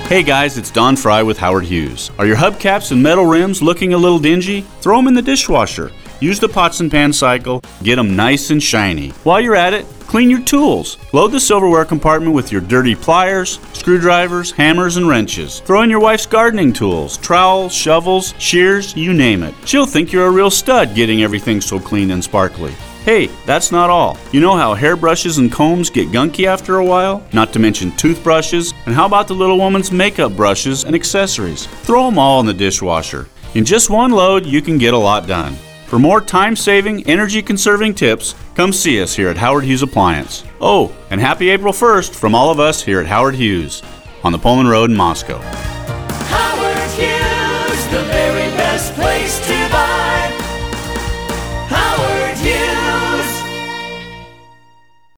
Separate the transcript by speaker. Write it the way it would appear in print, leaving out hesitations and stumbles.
Speaker 1: Hey guys, it's Don Fry with Howard Hughes. Are your hubcaps and metal rims looking a little dingy? Throw them in the dishwasher. Use the pots and pan cycle. Get them nice and shiny. While you're at it, clean your tools. Load the silverware compartment with your dirty pliers, screwdrivers, hammers, and wrenches. Throw in your wife's gardening tools, trowels, shovels, shears, you name it. She'll think you're a real stud getting everything so clean and sparkly. Hey, that's not all. You know how hairbrushes and combs get gunky after a while? Not to mention toothbrushes. And how about the little woman's makeup brushes and accessories? Throw them all in the dishwasher. In just one load, you can get a lot done. For more time-saving, energy-conserving tips, come see us here at Howard Hughes Appliance. Oh, and happy April 1st from all of us here at Howard Hughes on the Pullman Road in Moscow.